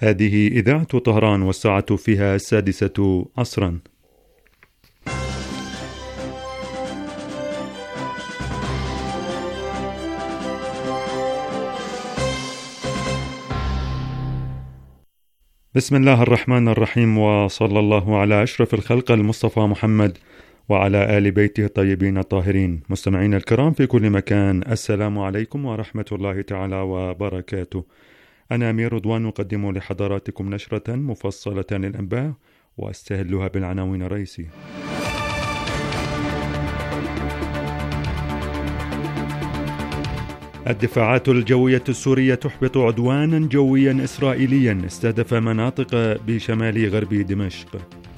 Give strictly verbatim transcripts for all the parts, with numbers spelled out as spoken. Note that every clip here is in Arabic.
هذه إذاعة طهران والساعة فيها السادسة عصرا. بسم الله الرحمن الرحيم، وصلى الله على أشرف الخلق المصطفى محمد وعلى آل بيته الطيبين الطاهرين. مستمعين الكرام في كل مكان، السلام عليكم ورحمة الله تعالى وبركاته. أنا أمير رضوان أقدم لحضراتكم نشرة مفصلة للأنباء وأستهلها بالعناوين الرئيسية. الدفاعات الجوية السورية تحبط عدوانا جويا إسرائيليا استهدف مناطق بشمال غرب دمشق.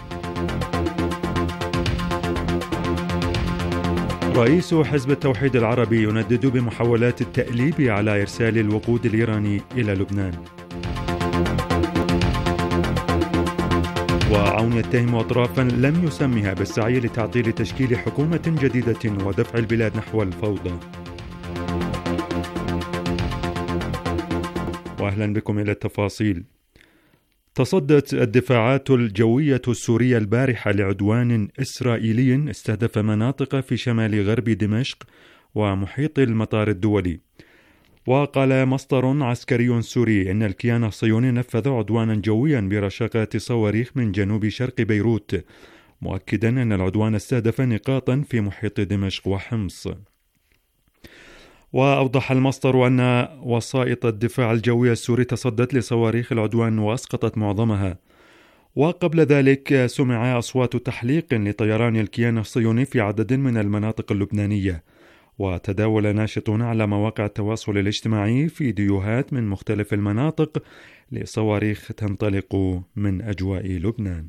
رئيس حزب التوحيد العربي يندد بمحاولات التأليب على إرسال الوقود الإيراني إلى لبنان. وعون يتهم أطرافا لم يسمها بالسعي لتعطيل تشكيل حكومة جديدة ودفع البلاد نحو الفوضى. وأهلا بكم إلى التفاصيل. تصدت الدفاعات الجوية السورية البارحة لعدوان إسرائيلي استهدف مناطق في شمال غرب دمشق ومحيط المطار الدولي. وقال مصدر عسكري سوري إن الكيان الصهيوني نفذ عدوانا جويا برشقات صواريخ من جنوب شرق بيروت، مؤكدا أن العدوان استهدف نقاطا في محيط دمشق وحمص. وأوضح المصدر أن وسائط الدفاع الجوي السوري تصدت لصواريخ العدوان وأسقطت معظمها. وقبل ذلك سمع أصوات تحليق لطيران الكيان الصهيوني في عدد من المناطق اللبنانية. وتداول ناشطون على مواقع التواصل الاجتماعي فيديوهات من مختلف المناطق لصواريخ تنطلق من أجواء لبنان.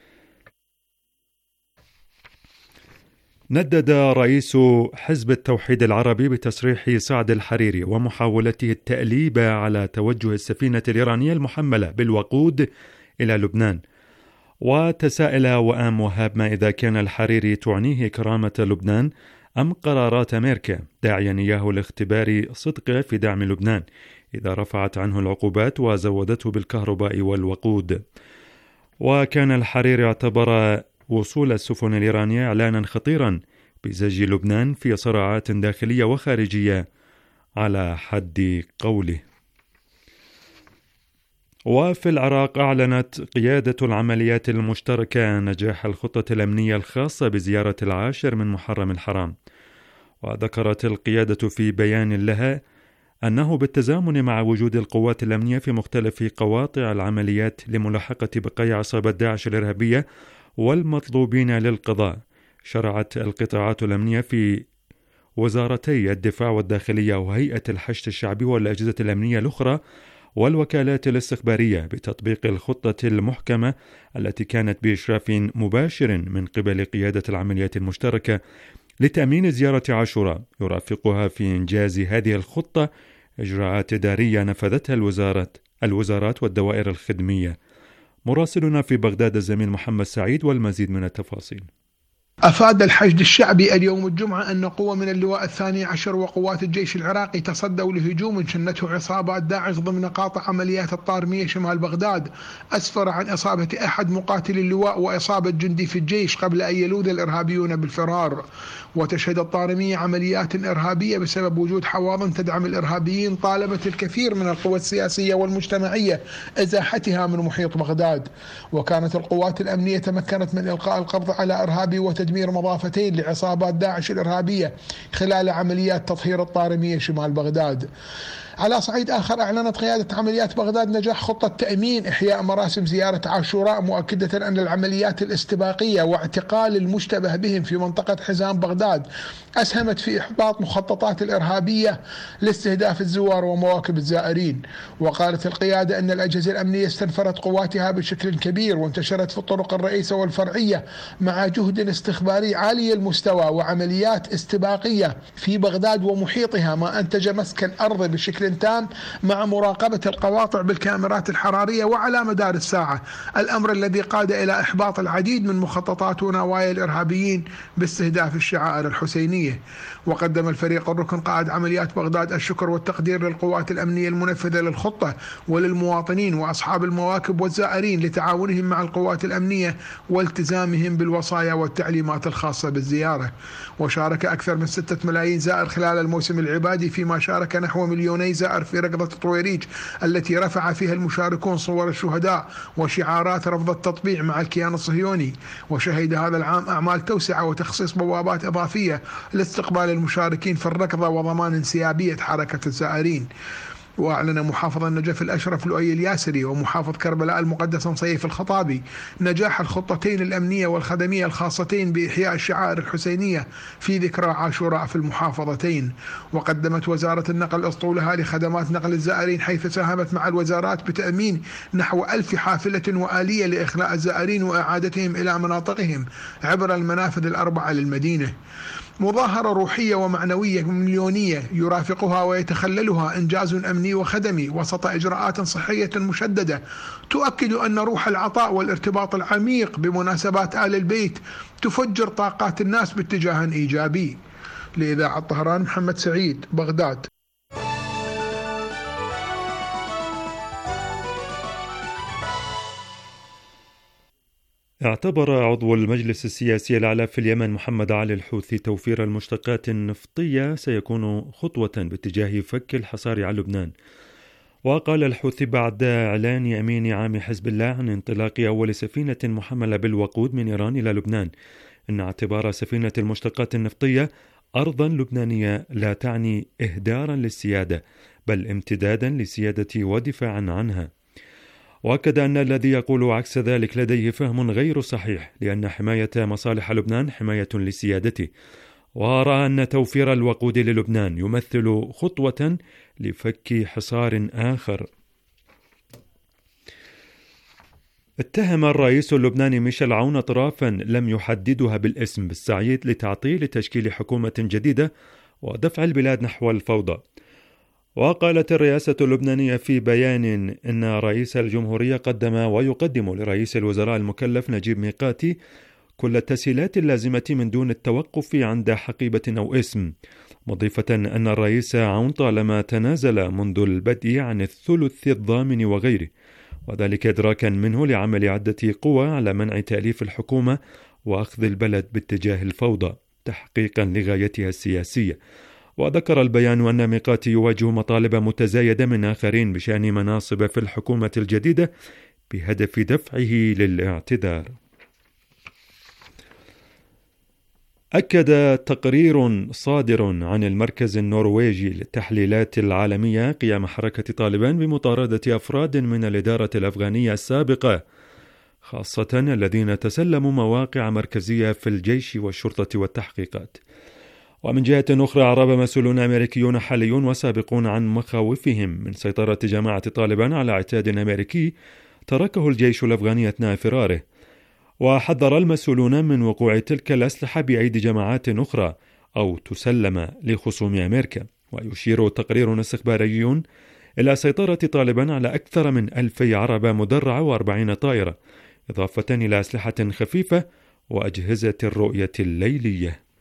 ندد رئيس حزب التوحيد العربي بتصريح سعد الحريري ومحاولته التأليب على توجه السفينة الإيرانية المحملة بالوقود إلى لبنان. وتساءل وآم وهاب ما إذا كان الحريري تعنيه كرامة لبنان أم قرارات أمريكا، داعيا إياه لاختبار صدقه في دعم لبنان إذا رفعت عنه العقوبات وزودته بالكهرباء والوقود. وكان الحريري اعتبر وصول السفن الإيرانية إعلانا خطيرا بزج لبنان في صراعات داخلية وخارجية على حد قوله. وفي العراق أعلنت قيادة العمليات المشتركة نجاح الخطة الأمنية الخاصة بزيارة العاشر من محرم الحرام. وذكرت القيادة في بيان لها أنه بالتزامن مع وجود القوات الأمنية في مختلف قواطع العمليات لملاحقة بقايا عصابة داعش الإرهابية والمطلوبين للقضاء، شرعت القطاعات الأمنية في وزارتي الدفاع والداخلية وهيئة الحشد الشعبي والأجهزة الأمنية الأخرى والوكالات الاستخبارية بتطبيق الخطة المحكمة التي كانت بإشراف مباشر من قبل قيادة العمليات المشتركة لتأمين زيارة عاشوراء. يرافقها في إنجاز هذه الخطة إجراءات إدارية نفذتها الوزارات الوزارات والدوائر الخدمية. مراسلنا في بغداد الزميل محمد سعيد والمزيد من التفاصيل. أفاد الحشد الشعبي اليوم الجمعة أن قوة من اللواء الثاني عشر وقوات الجيش العراقي تصدوا لهجوم شنته عصابات داعش ضمن قاطع عمليات الطارمية شمال بغداد، أسفر عن إصابة أحد مقاتلي اللواء وإصابة جندي في الجيش قبل أن يلوذ الإرهابيون بالفرار. وتشهد الطارمية عمليات إرهابية بسبب وجود حواضن تدعم الإرهابيين طالبت الكثير من القوى السياسية والمجتمعية إزاحتها من محيط بغداد. وكانت القوات الأمنية تمكنت من إلقاء القبض على إرهابي وتدمير مضافتين لعصابات داعش الإرهابية خلال عمليات تطهير الطارمية شمال بغداد. على صعيد آخر، أعلنت قيادة عمليات بغداد نجاح خطة تأمين إحياء مراسم زيارة عاشوراء، مؤكدة أن العمليات الاستباقية واعتقال المشتبه بهم في منطقة حزام بغداد أسهمت في إحباط مخططات الإرهابية لاستهداف الزوار ومواكب الزائرين. وقالت القيادة أن الأجهزة الأمنية استنفرت قواتها بشكل كبير وانتشرت في الطرق الرئيسة والفرعية مع جهد استخباري استخباري عالي المستوى وعمليات استباقية في بغداد ومحيطها، ما أنتج مسكن أرضي بشكل تام مع مراقبة القواطع بالكاميرات الحرارية وعلى مدار الساعة، الأمر الذي قاد إلى إحباط العديد من مخططات ونوايا الإرهابيين باستهداف الشعائر الحسينية. وقدم الفريق الركن قائد عمليات بغداد الشكر والتقدير للقوات الأمنية المنفذة للخطة وللمواطنين وأصحاب المواكب والزائرين لتعاونهم مع القوات الأمنية والتزامهم بالوصايا والتعليمات الخاصة بالزيارة. وشارك أكثر من ستة ملايين زائر خلال الموسم العبادي، فيما شارك نحو مليوني زائر في ركضة طويريج التي رفع فيها المشاركون صور الشهداء وشعارات رفض التطبيع مع الكيان الصهيوني. وشهد هذا العام أعمال توسعة وتخصيص بوابات إضافية لاستقبال المشاركين في الركضة وضمان انسيابية حركة الزائرين. وأعلن محافظ النجف الأشرف لؤي الياسري ومحافظ كربلاء المقدس نصيف الخطابي نجاح الخطتين الأمنية والخدمية الخاصتين بإحياء الشعائر الحسينية في ذكرى عاشوراء في المحافظتين. وقدمت وزارة النقل أسطولها لخدمات نقل الزائرين، حيث ساهمت مع الوزارات بتأمين نحو ألف حافلة وآلية لإخلاء الزائرين وإعادتهم إلى مناطقهم عبر المنافذ الأربعة للمدينة. مظاهرة روحية ومعنوية مليونية يرافقها ويتخللها إنجاز أمني وخدمي وسط إجراءات صحية مشددة تؤكد أن روح العطاء والارتباط العميق بمناسبات آل البيت تفجر طاقات الناس باتجاه إيجابي. لإذاعة طهران، محمد سعيد، بغداد. اعتبر عضو المجلس السياسي الأعلى في اليمن محمد علي الحوثي توفير المشتقات النفطية سيكون خطوة باتجاه فك الحصار على لبنان. وقال الحوثي بعد إعلان أمين عام حزب الله عن انطلاق أول سفينة محملة بالوقود من إيران إلى لبنان إن اعتبار سفينة المشتقات النفطية أرضا لبنانية لا تعني إهدارا للسيادة، بل امتدادا للسيادة ودفاعا عنها. وأكد أن الذي يقول عكس ذلك لديه فهم غير صحيح، لأن حماية مصالح لبنان حماية لسيادته. ورأى أن توفير الوقود للبنان يمثل خطوة لفك حصار آخر. اتهم الرئيس اللبناني ميشيل عون أطرافا لم يحددها بالاسم بالسعي لتعطيل تشكيل حكومة جديدة ودفع البلاد نحو الفوضى. وقالت الرئاسة اللبنانية في بيان إن رئيس الجمهورية قدم ويقدم لرئيس الوزراء المكلف نجيب ميقاتي كل التسهيلات اللازمة من دون التوقف عند حقيبة أو اسم، مضيفة أن الرئيس عون طالما تنازل منذ البدء عن الثلث الضامن وغيره، وذلك إدراكا منه لعمل عدة قوى على منع تأليف الحكومة وأخذ البلد باتجاه الفوضى تحقيقا لغايتها السياسية. وذكر البيان أن ميقاتي يواجه مطالب متزايدة من آخرين بشأن مناصب في الحكومة الجديدة بهدف دفعه للاعتذار. أكد تقرير صادر عن المركز النرويجي للتحليلات العالمية قيام حركة طالبان بمطاردة أفراد من الإدارة الأفغانية السابقة، خاصة الذين تسلموا مواقع مركزية في الجيش والشرطة والتحقيقات. ومن جهة أخرى أعرب مسؤولون أمريكيون حاليون وسابقون عن مخاوفهم من سيطرة جماعة طالبان على عتاد أمريكي تركه الجيش الأفغاني أثناء فراره. وحذر المسؤولون من وقوع تلك الأسلحة بأيدي جماعات أخرى أو تسلم لخصوم أمريكا. ويشير تقرير استخباري إلى سيطرة طالبان على أكثر من ألفي عربة مدرعة وأربعين طائرة، إضافة إلى أسلحة خفيفة وأجهزة الرؤية الليلية.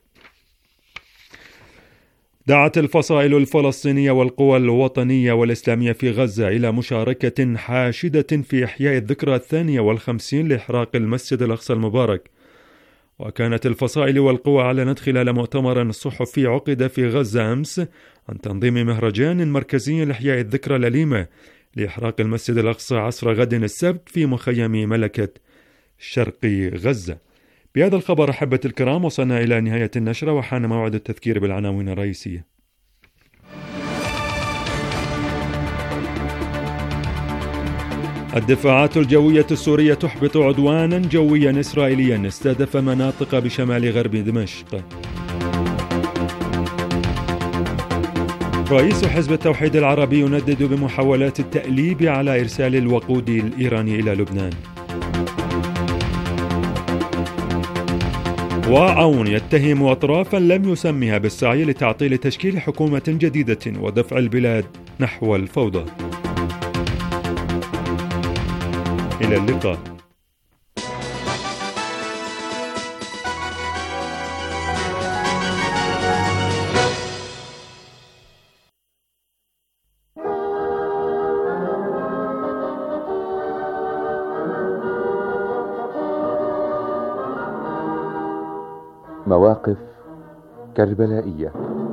دعت الفصائل الفلسطينية والقوى الوطنية والإسلامية في غزة إلى مشاركة حاشدة في إحياء الذكرى الثانية والخمسين لإحراق المسجد الأقصى المبارك. وكانت الفصائل والقوى أعلنت خلال مؤتمر صحفي عقد في غزة أمس عن تنظيم مهرجان مركزي لإحياء الذكرى الأليمة لإحراق المسجد الأقصى عصر غد السبت في مخيم ملكة شرق غزة. بهذا الخبر أحبة الكرام وصلنا إلى نهاية النشرة، وحان موعد التذكير بالعناوين الرئيسية. الدفاعات الجوية السورية تحبط عدوانا جويا إسرائيليا استهدف مناطق بشمال غرب دمشق. رئيس حزب التوحيد العربي يندد بمحاولات التأليب على إرسال الوقود الإيراني إلى لبنان. وعون يتهم أطرافا لم يسمها بالسعي لتعطيل تشكيل حكومة جديدة ودفع البلاد نحو الفوضى. إلى اللقاء. مواقف كربلائية.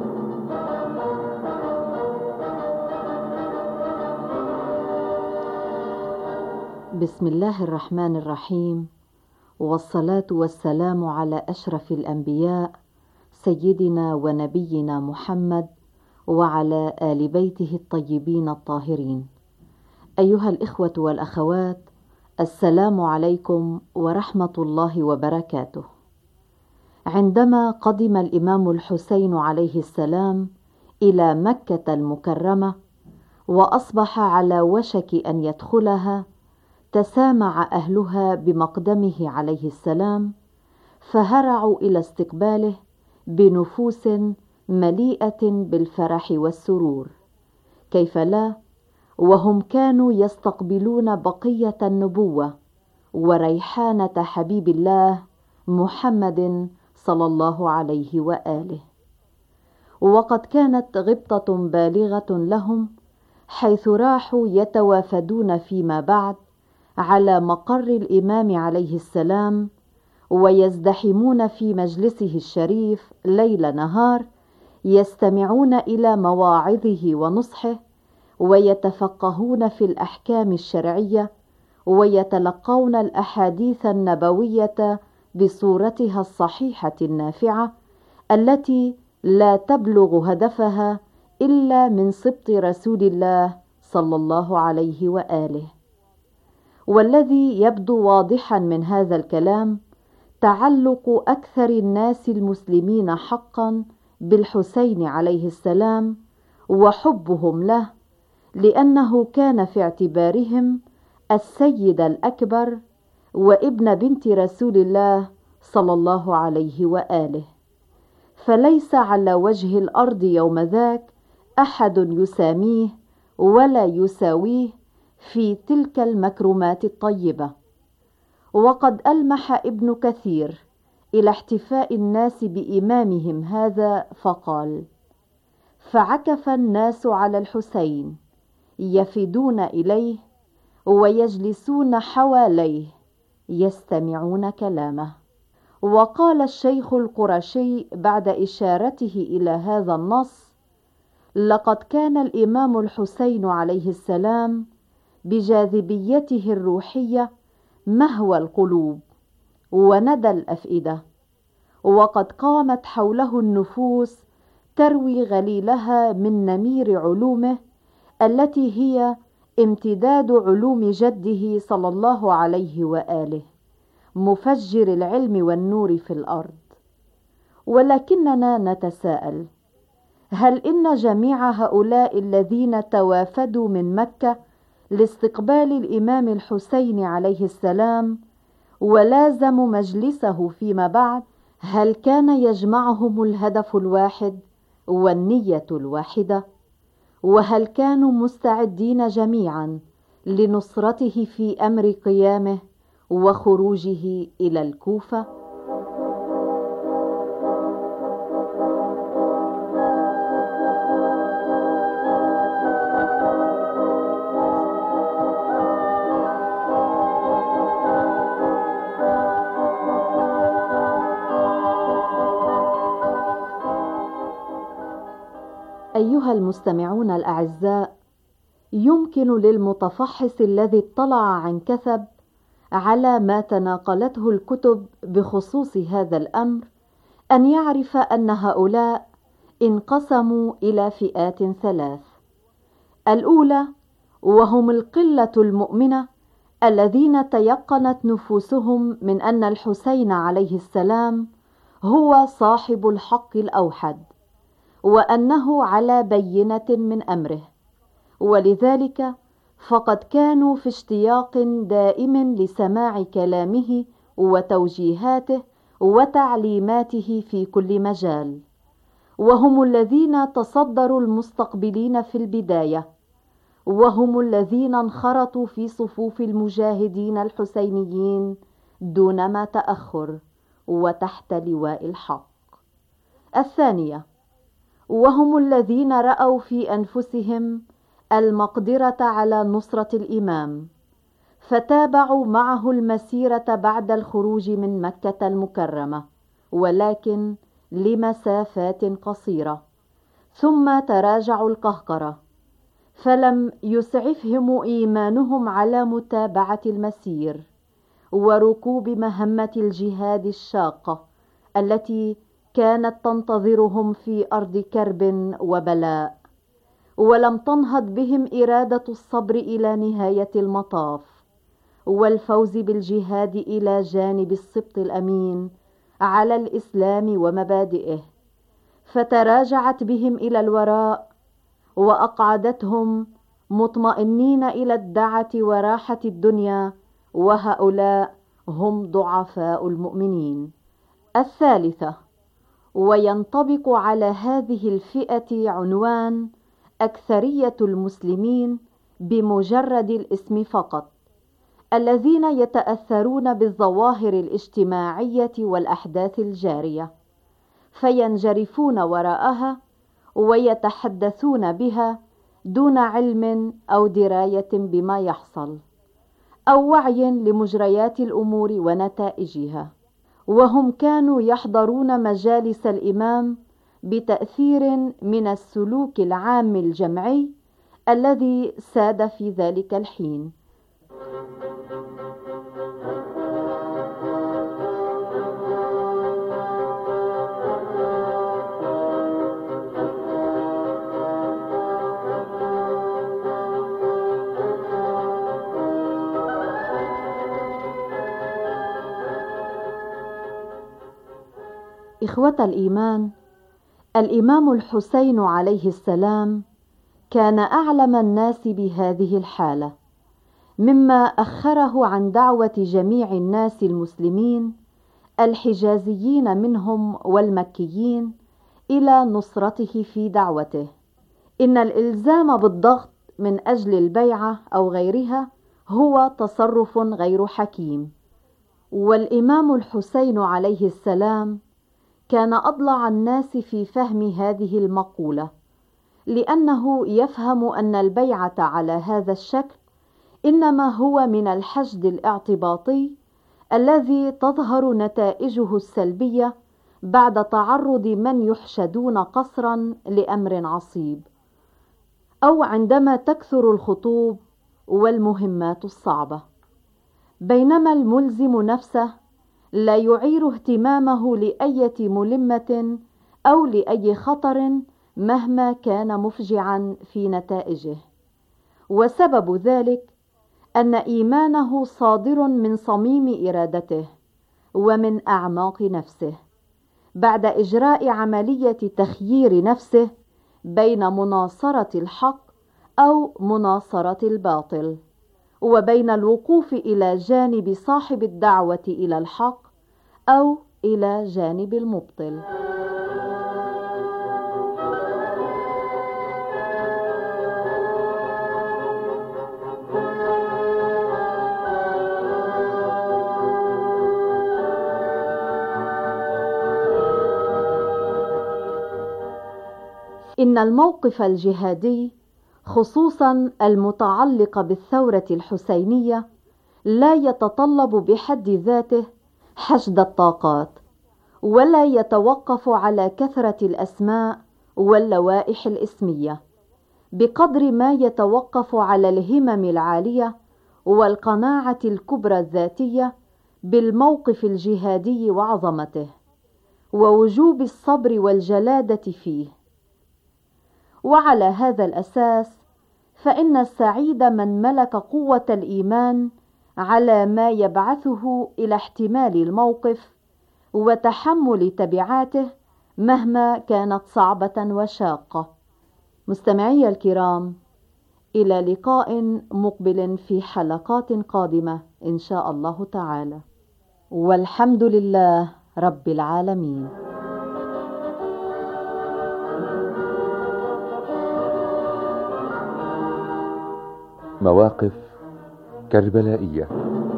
بسم الله الرحمن الرحيم، والصلاة والسلام على أشرف الأنبياء سيدنا ونبينا محمد وعلى آل بيته الطيبين الطاهرين. أيها الإخوة والأخوات، السلام عليكم ورحمة الله وبركاته. عندما قدم الإمام الحسين عليه السلام إلى مكة المكرمة وأصبح على وشك أن يدخلها، تسامع أهلها بمقدمه عليه السلام، فهرعوا إلى استقباله بنفوس مليئة بالفرح والسرور. كيف لا، وهم كانوا يستقبلون بقية النبوة وريحانة حبيب الله محمد صلى الله عليه وآله. وقد كانت غبطة بالغة لهم، حيث راحوا يتوافدون فيما بعد على مقر الإمام عليه السلام، ويزدحمون في مجلسه الشريف ليل نهار، يستمعون إلى مواعظه ونصحه، ويتفقهون في الأحكام الشرعية، ويتلقون الأحاديث النبوية بصورتها الصحيحة النافعة التي لا تبلغ هدفها إلا من سبط رسول الله صلى الله عليه وآله. والذي يبدو واضحا من هذا الكلام تعلق أكثر الناس المسلمين حقا بالحسين عليه السلام وحبهم له، لأنه كان في اعتبارهم السيد الأكبر وابن بنت رسول الله صلى الله عليه وآله. فليس على وجه الأرض يوم ذاك أحد يساميه ولا يساويه في تلك المكرمات الطيبة. وقد ألمح ابن كثير إلى احتفاء الناس بإمامهم هذا فقال: فعكف الناس على الحسين يفدون إليه ويجلسون حواليه يستمعون كلامه. وقال الشيخ القرشي بعد إشارته إلى هذا النص: لقد كان الإمام الحسين عليه السلام بجاذبيته الروحية مهوى القلوب وندى الأفئدة، وقد قامت حوله النفوس تروي غليلها من نمير علومه التي هي امتداد علوم جده صلى الله عليه وآله، مفجر العلم والنور في الأرض. ولكننا نتساءل: هل إن جميع هؤلاء الذين توافدوا من مكة لاستقبال الإمام الحسين عليه السلام ولازموا مجلسه فيما بعد، هل كان يجمعهم الهدف الواحد والنية الواحدة؟ وهل كانوا مستعدين جميعا لنصرته في أمر قيامه وخروجه إلى الكوفة؟ أيها المستمعون الأعزاء، يمكن للمتفحص الذي اطلع عن كثب على ما تناقلته الكتب بخصوص هذا الأمر أن يعرف أن هؤلاء انقسموا إلى فئات ثلاث. الأولى وهم القلة المؤمنة الذين تيقنت نفوسهم من أن الحسين عليه السلام هو صاحب الحق الأوحد، وأنه على بينة من أمره، ولذلك فقد كانوا في اشتياق دائم لسماع كلامه وتوجيهاته وتعليماته في كل مجال، وهم الذين تصدروا المستقبلين في البداية، وهم الذين انخرطوا في صفوف المجاهدين الحسينيين دونما تأخر وتحت لواء الحق. الثانية، وهم الذين رأوا في أنفسهم المقدرة على نصرة الإمام، فتابعوا معه المسيرة بعد الخروج من مكة المكرمة، ولكن لمسافات قصيرة، ثم تراجعوا القهقرة، فلم يسعفهم إيمانهم على متابعة المسير وركوب مهمة الجهاد الشاقة التي كانت تنتظرهم في أرض كرب وبلاء، ولم تنهض بهم إرادة الصبر إلى نهاية المطاف والفوز بالجهاد إلى جانب السبط الأمين على الإسلام ومبادئه، فتراجعت بهم إلى الوراء وأقعدتهم مطمئنين إلى الدعة وراحة الدنيا، وهؤلاء هم ضعفاء المؤمنين. الثالثة، وينطبق على هذه الفئة عنوان أكثرية المسلمين بمجرد الاسم فقط، الذين يتأثرون بالظواهر الاجتماعية والأحداث الجارية، فينجرفون وراءها ويتحدثون بها دون علم أو دراية بما يحصل أو وعي لمجريات الأمور ونتائجها، وهم كانوا يحضرون مجالس الإمام بتأثير من السلوك العام الجمعي الذي ساد في ذلك الحين. إخوة الإيمان، الإمام الحسين عليه السلام كان أعلم الناس بهذه الحالة، مما أخره عن دعوة جميع الناس المسلمين الحجازيين منهم والمكيين إلى نصرته في دعوته. إن الإلزام بالضغط من أجل البيعة أو غيرها هو تصرف غير حكيم، والإمام الحسين عليه السلام كان أضلع الناس في فهم هذه المقولة، لأنه يفهم أن البيعة على هذا الشكل إنما هو من الحشد الاعتباطي الذي تظهر نتائجه السلبية بعد تعرض من يحشدون قسرا لأمر عصيب، أو عندما تكثر الخطوب والمهمات الصعبة، بينما الملزم نفسه لا يعير اهتمامه لأية ملمة أو لأي خطر مهما كان مفجعا في نتائجه. وسبب ذلك أن إيمانه صادر من صميم إرادته ومن أعماق نفسه، بعد إجراء عملية تخيير نفسه بين مناصرة الحق أو مناصرة الباطل، وبين الوقوف إلى جانب صاحب الدعوة إلى الحق أو إلى جانب المبطل. إن الموقف الجهادي، خصوصا المتعلق بالثورة الحسينية، لا يتطلب بحد ذاته حشد الطاقات، ولا يتوقف على كثرة الأسماء واللوائح الاسمية، بقدر ما يتوقف على الهمم العالية والقناعة الكبرى الذاتية بالموقف الجهادي وعظمته، ووجوب الصبر والجلادة فيه. وعلى هذا الأساس فإن السعيد من ملك قوة الإيمان على ما يبعثه إلى احتمال الموقف وتحمل تبعاته مهما كانت صعبة وشاقة. مستمعي الكرام، إلى لقاء مقبل في حلقات قادمة إن شاء الله تعالى، والحمد لله رب العالمين. مواقف كربلائية.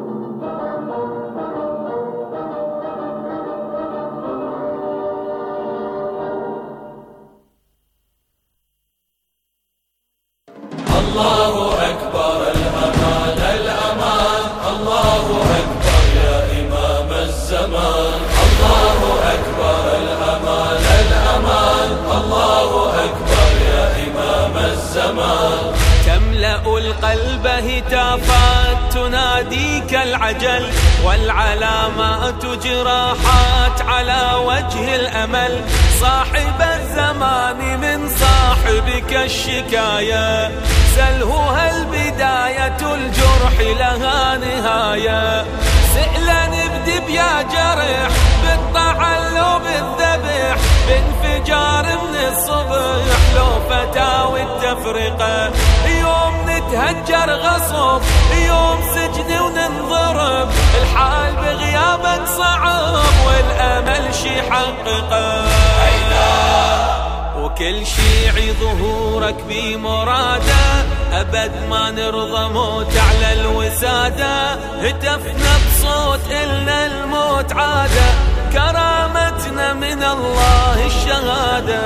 الله أكبر الأمان الأمان، الله أكبر يا إمام الزمان، الله أكبر الأمان الأمان، الله أكبر يا إمام الزمان. تملأ القلب هتافات تناديك العجل، والعلامات جراحات على وجه الأمل. صاحب الزمان من صاحبك الشكاية، سله هل بداية الجرح لها نهاية. سئلا ابدب يا جرح بالطعن لو بالذبح، بانفجار من الصبح لو فتاوي التفرقة. يوم نتهجر غصب، يوم سجن وننضرب، الحال بغيابك صعب والأمل شي حققه. وكل شيعي ظهورك بمراده، أبد ما نرضى موت على الوسادة. هتفنا بصوت إلنا الموت عادة، كرامتنا من الله الشهادة.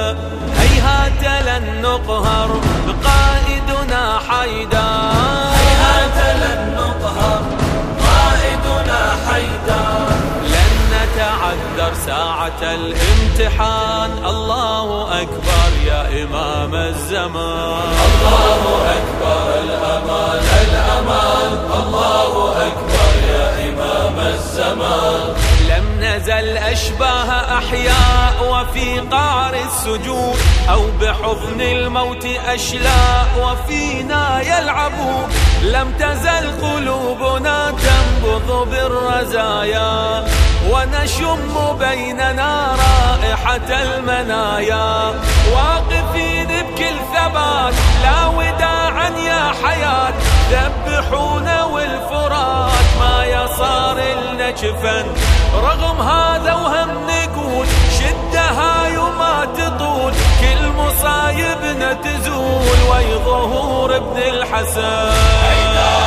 هيهات لن نقهر قائدنا حيدر، هيهات لن نقهر قائدنا حيدر. لن نتعذر ساعة الامتحان، الله أكبر يا إمام الزمان، الله أكبر الأمان الأمان، الله أكبر يا إمام الزمان. لم نزل أشباه أحياء وفي قعر السجود، أو بحضن الموت أشلاء وفينا يلعبون. لم تزل قلوبنا تنبض بالرزايا، ونشم بيننا رائحة المنايا. واقفين بكل ثبات لا وداعا يا حياة، ذبحونا والفرات ما يصار لنا جفن. رغم هذا وهم نقول شدة هاي وما تطول، كل مصايبنا تزول ويظهور ابن الحسن.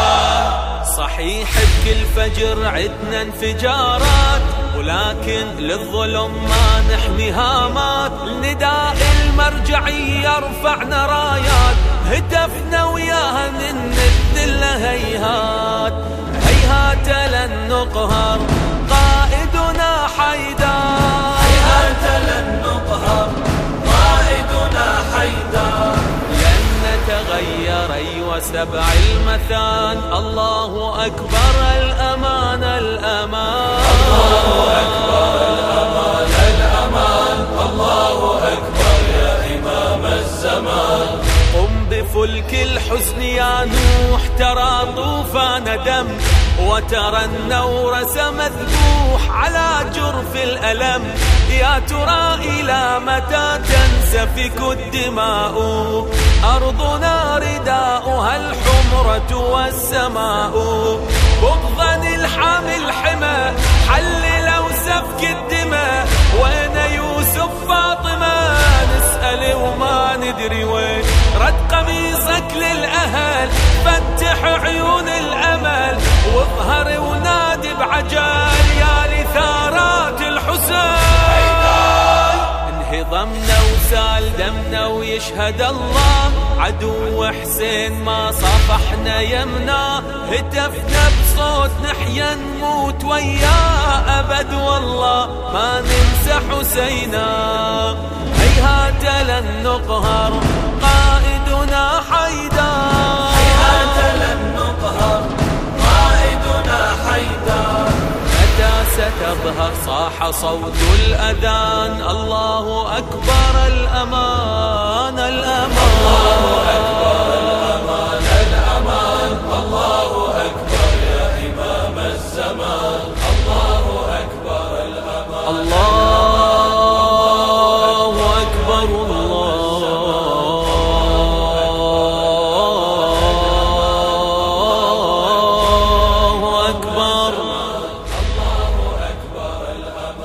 صحيح بكل فجر عدنا انفجارات، ولكن للظلم ما نحمي هامات. نداء المرجعية رفعنا رايات، هتفنا وياها ننذل هيهات. هيهات لن نقهر قائدنا حيدر، هيهات لن نقهر قائدنا حيدر. لن نتغير أيوة سبع المثان، الله أكبر الأمان الأمان، الله أكبر الأمان الأمان، الله أكبر يا إمام الزمان. قم بفلك الحزن يا نوح، ترى طوفان دم وترى النور مذبوح على جرف الألم. يا ترى إلى متى تنسفك الدماء؟ أرضنا رداؤها الحمرة والسماء. بغضا الحامل حمى حل لو سفك الدماء. وين يوسف فاطمة نسأل وما ندري وين. رد قميصك للأهل فتح عيون الأمل، واظهر ونادي بعجال يا لثارات الحسين. انهضمنا وسال دمنا ويشهد الله، عدو حسين ما صفحنا يمنا. هتفنا بصوت نحيا نموت وياه أبد، والله ما ننسى حسينا. هيهات لن نقهر قائدنا حيدر، هيهات لن نقهر قائدنا حيدر. متى ستظهر صاح صوت الأذان، الله أكبر الأمان الأمان، الله أكبر الأمان الأمان، الله أكبر يا إمام الزمان، الله أكبر الأمان، الله أكبر الله أكبر، الله أكبر الأمان.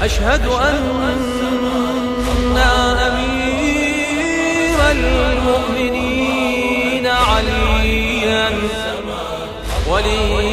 أشهد أن أمير المؤمنين عليا ولي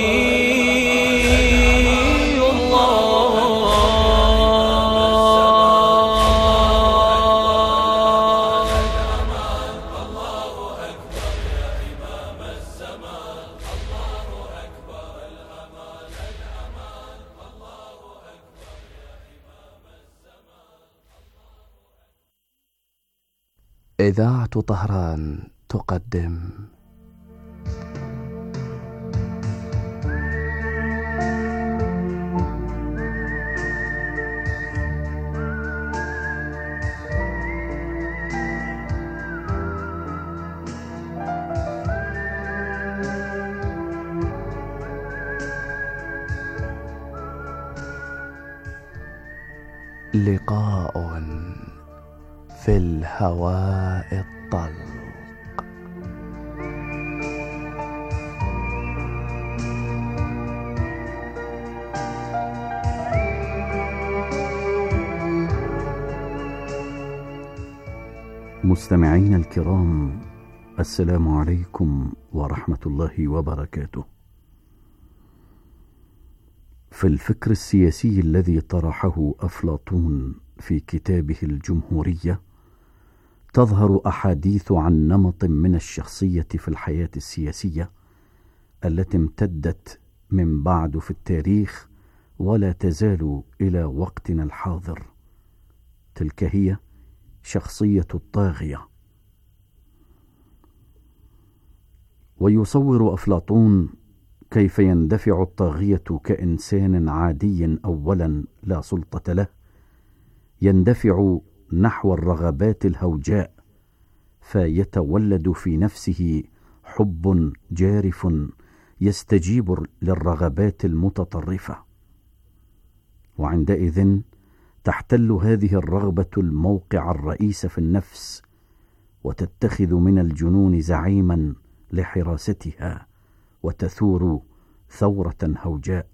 إذاعة طهران تقدم لقاء في الهواء الطلق. مستمعين الكرام، السلام عليكم ورحمة الله وبركاته. في الفكر السياسي الذي طرحه أفلاطون في كتابه الجمهورية تظهر أحاديث عن نمط من الشخصية في الحياة السياسية التي امتدت من بعد في التاريخ ولا تزال إلى وقتنا الحاضر. تلك هي شخصية الطاغية. ويصور أفلاطون كيف يندفع الطاغية كإنسان عادي أولا لا سلطة له، يندفع نحو الرغبات الهوجاء، فيتولد في نفسه حب جارف يستجيب للرغبات المتطرفة، وعندئذ تحتل هذه الرغبة الموقع الرئيس في النفس، وتتخذ من الجنون زعيما لحراستها، وتثور ثورة هوجاء.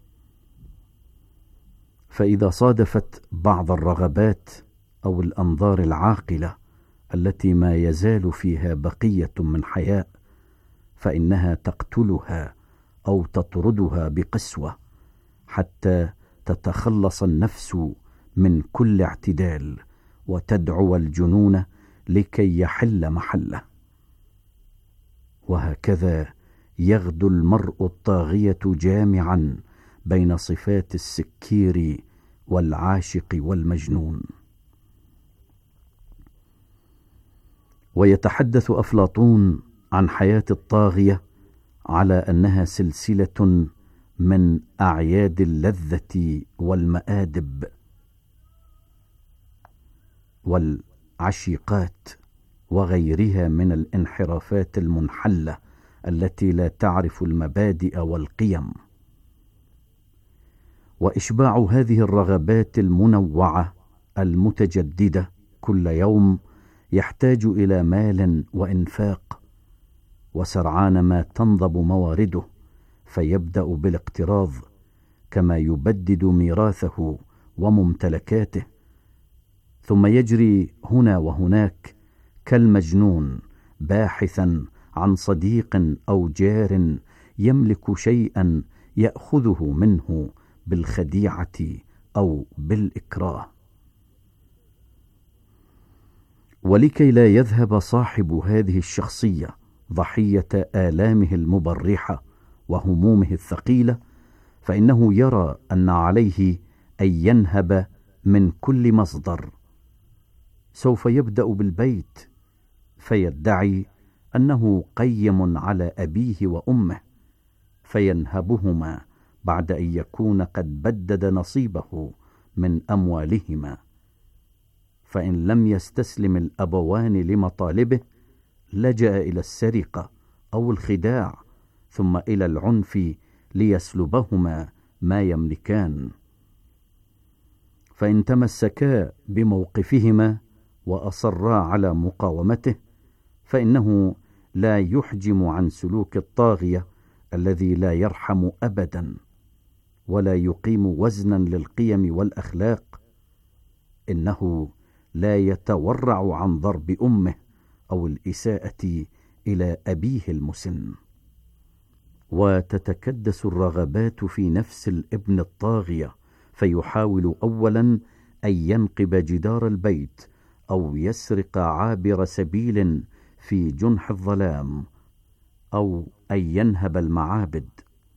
فإذا صادفت بعض الرغبات أو الأنظار العاقلة التي ما يزال فيها بقية من حياء، فإنها تقتلها أو تطردها بقسوة حتى تتخلص النفس من كل اعتدال وتدعو الجنون لكي يحل محله. وهكذا يغدو المرء الطاغية جامعا بين صفات السكير والعاشق والمجنون. ويتحدث أفلاطون عن حياة الطاغية على أنها سلسلة من أعياد اللذة والمآدب والعشيقات وغيرها من الانحرافات المنحلة التي لا تعرف المبادئ والقيم. وإشباع هذه الرغبات المنوعة المتجددة كل يوم يحتاج إلى مال وإنفاق، وسرعان ما تنضب موارده، فيبدأ بالاقتراض كما يبدد ميراثه وممتلكاته، ثم يجري هنا وهناك كالمجنون باحثا عن صديق أو جار يملك شيئا يأخذه منه بالخديعة أو بالإكراه. ولكي لا يذهب صاحب هذه الشخصية ضحية آلامه المبرحة وهمومه الثقيلة، فإنه يرى أن عليه أن ينهب من كل مصدر. سوف يبدأ بالبيت فيدعي أنه قيم على أبيه وأمه، فينهبهما بعد أن يكون قد بدد نصيبه من أموالهما. فإن لم يستسلم الأبوان لمطالبه لجأ إلى السرقة أو الخداع، ثم إلى العنف ليسلبهما ما يملكان. فإن تمسكا بموقفهما وأصرا على مقاومته، فإنه لا يحجم عن سلوك الطاغية الذي لا يرحم أبدا، ولا يقيم وزنا للقيم والأخلاق، إنه لا يتورع عن ضرب أمه أو الإساءة إلى أبيه المسن. وتتكدس الرغبات في نفس الابن الطاغية، فيحاول أولا أن ينقب جدار البيت أو يسرق عابر سبيل في جنح الظلام، أو أن ينهب المعابد.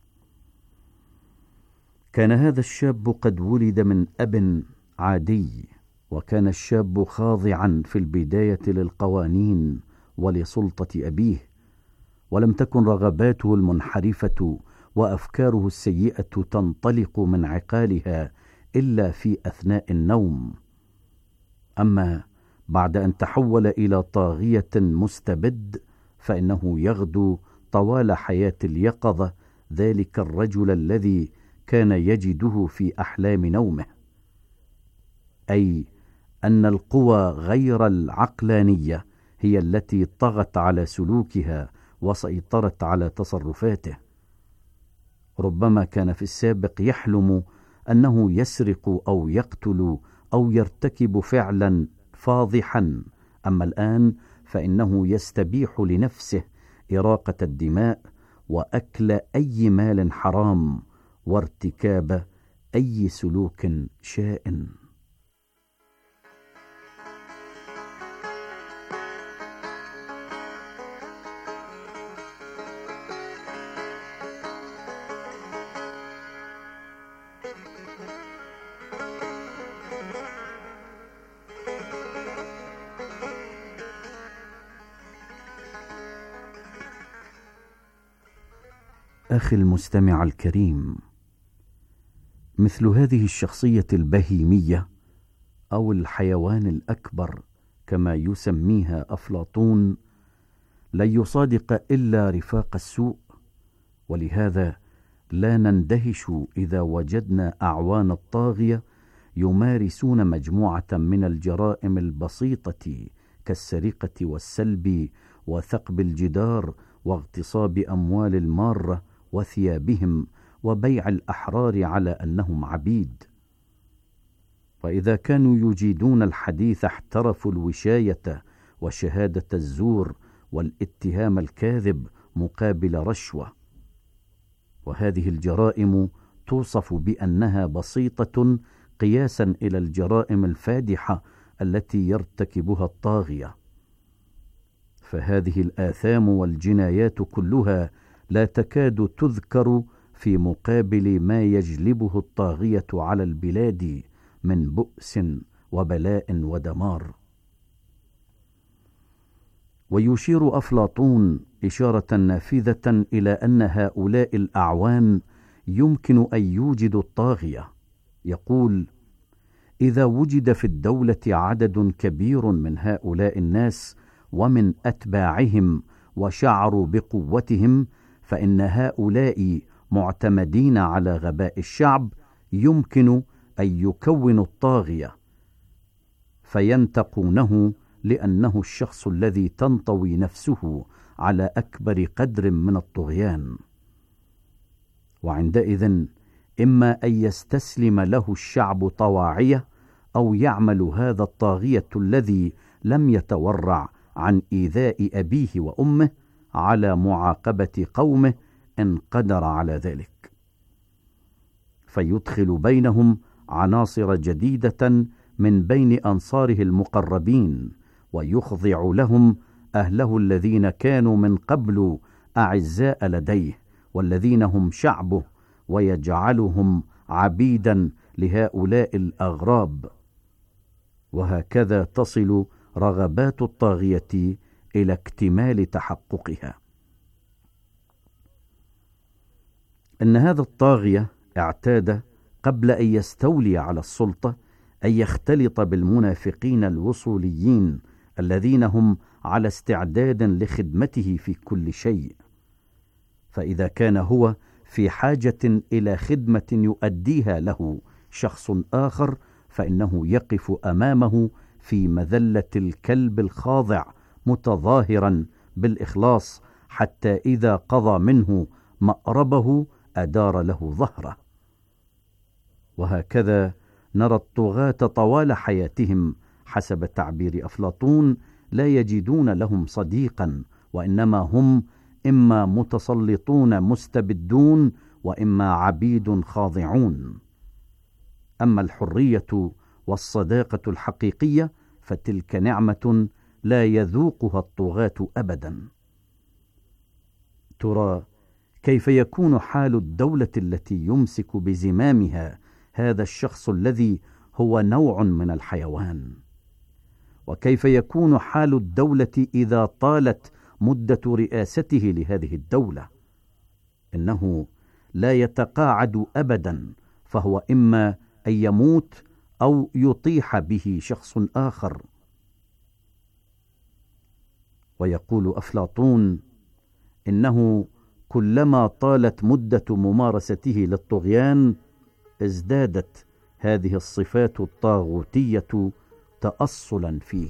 كان هذا الشاب قد ولد من أب عادي، وكان الشاب خاضعا في البداية للقوانين ولسلطة أبيه، ولم تكن رغباته المنحرفة وأفكاره السيئة تنطلق من عقالها إلا في أثناء النوم. أما بعد أن تحول إلى طاغية مستبد، فإنه يغدو طوال حياة اليقظة ذلك الرجل الذي كان يجده في أحلام نومه، أي أن القوى غير العقلانية هي التي طغت على سلوكها وسيطرت على تصرفاته. ربما كان في السابق يحلم أنه يسرق أو يقتل أو يرتكب فعلا فاضحا، أما الآن فإنه يستبيح لنفسه إراقة الدماء وأكل أي مال حرام وارتكاب أي سلوك شائن. أخي المستمع الكريم، مثل هذه الشخصية البهيمية أو الحيوان الأكبر كما يسميها أفلاطون لن يصادق إلا رفاق السوء، ولهذا لا نندهش إذا وجدنا أعوان الطاغية يمارسون مجموعة من الجرائم البسيطة كالسرقة والسلب وثقب الجدار واغتصاب أموال المارة وثيابهم وبيع الأحرار على أنهم عبيد. وإذا كانوا يجيدون الحديث احترفوا الوشاية وشهادة الزور والاتهام الكاذب مقابل رشوة. وهذه الجرائم توصف بأنها بسيطة قياسا إلى الجرائم الفادحة التي يرتكبها الطاغية. فهذه الآثام والجنايات كلها لا تكاد تذكر في مقابل ما يجلبه الطاغية على البلاد من بؤس وبلاء ودمار. ويشير أفلاطون إشارة نافذة إلى أن هؤلاء الأعوان يمكن أن يوجدوا الطاغية. يقول: إذا وجد في الدولة عدد كبير من هؤلاء الناس ومن أتباعهم وشعروا بقوتهم، فإن هؤلاء معتمدين على غباء الشعب يمكن أن يكونوا الطاغية فينتقونه، لأنه الشخص الذي تنطوي نفسه على أكبر قدر من الطغيان. وعندئذ إما أن يستسلم له الشعب طواعية، أو يعمل هذا الطاغية الذي لم يتورع عن إيذاء أبيه وأمه على معاقبة قومه إن قدر على ذلك، فيدخل بينهم عناصر جديدة من بين أنصاره المقربين، ويخضع لهم أهله الذين كانوا من قبل أعزاء لديه والذين هم شعبه، ويجعلهم عبيدا لهؤلاء الأغراب. وهكذا تصل رغبات الطاغية إلى اكتمال تحققها. إن هذا الطاغية اعتاد قبل أن يستولي على السلطة أن يختلط بالمنافقين الوصوليين الذين هم على استعداد لخدمته في كل شيء. فإذا كان هو في حاجة إلى خدمة يؤديها له شخص آخر، فإنه يقف أمامه في مذلة الكلب الخاضع متظاهرا بالإخلاص، حتى إذا قضى منه مأربه أدار له ظهره. وهكذا نرى الطغاة طوال حياتهم حسب تعبير أفلاطون لا يجدون لهم صديقا، وإنما هم إما متسلطون مستبدون وإما عبيد خاضعون. أما الحرية والصداقة الحقيقية فتلك نعمة لا يذوقها الطغاة أبدا. ترى كيف يكون حال الدولة التي يمسك بزمامها هذا الشخص الذي هو نوع من الحيوان؟ وكيف يكون حال الدولة إذا طالت مدة رئاسته لهذه الدولة؟ إنه لا يتقاعد أبدا، فهو إما أن يموت أو يطيح به شخص آخر. ويقول أفلاطون إنه كلما طالت مدة ممارسته للطغيان ازدادت هذه الصفات الطاغوتية تأصلا فيه.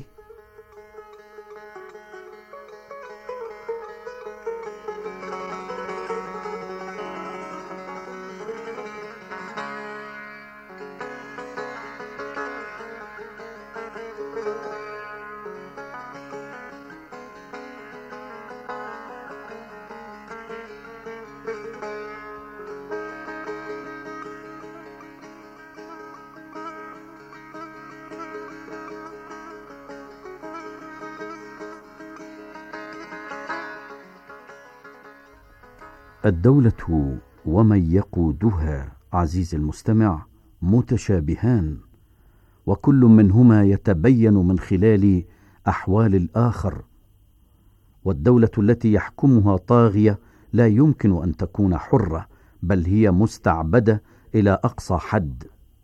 الدولة ومن يقودها عزيزي المستمع متشابهان، وكل منهما يتبين من خلال أحوال الآخر. والدولة التي يحكمها طاغية لا يمكن أن تكون حرة، بل هي مستعبدة إلى أقصى حد.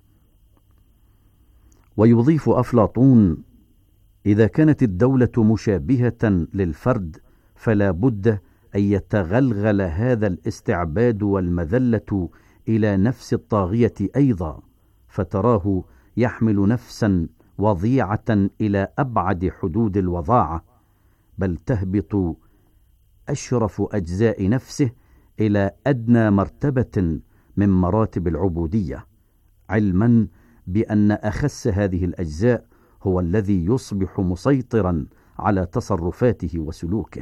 ويضيف أفلاطون: إذا كانت الدولة مشابهة للفرد فلا بد أن يتغلغل هذا الاستعباد والمذلة إلى نفس الطاغية أيضا، فتراه يحمل نفسا وضيعة إلى أبعد حدود الوضاعة، بل تهبط أشرف أجزاء نفسه إلى أدنى مرتبة من مراتب العبودية، علما بأن أخس هذه الأجزاء هو الذي يصبح مسيطرا على تصرفاته وسلوكه.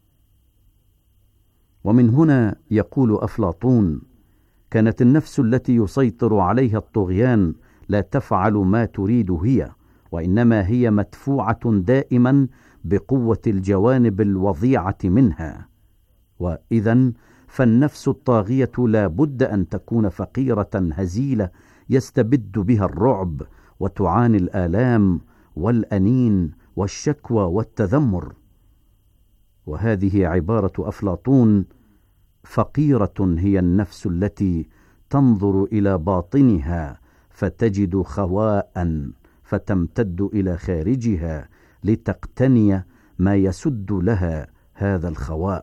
ومن هنا يقول أفلاطون: كانت النفس التي يسيطر عليها الطغيان لا تفعل ما تريد هي، وإنما هي مدفوعة دائما بقوة الجوانب الوضيعة منها. وإذن فالنفس الطاغية لا بد أن تكون فقيرة هزيلة يستبد بها الرعب، وتعاني الآلام والأنين والشكوى والتذمر. وهذه عبارة أفلاطون: فقيرة هي النفس التي تنظر إلى باطنها فتجد خواء فتمتد إلى خارجها لتقتني ما يسد لها هذا الخواء.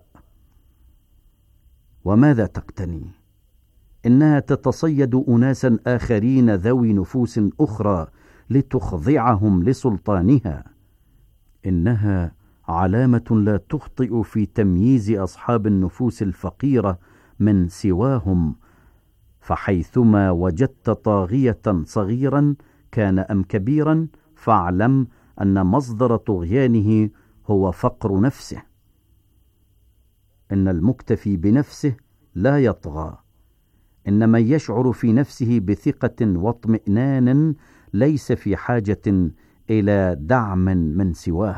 وماذا تقتني؟ إنها تتصيد أناسا آخرين ذوي نفوس أخرى لتخضعهم لسلطانها. إنها علامة لا تخطئ في تمييز أصحاب النفوس الفقيرة من سواهم، فحيثما وجدت طاغية صغيرا كان أم كبيرا فاعلم أن مصدر طغيانه هو فقر نفسه. إن المكتفي بنفسه لا يطغى، إن من يشعر في نفسه بثقة واطمئنان ليس في حاجة إلى دعم من سواه.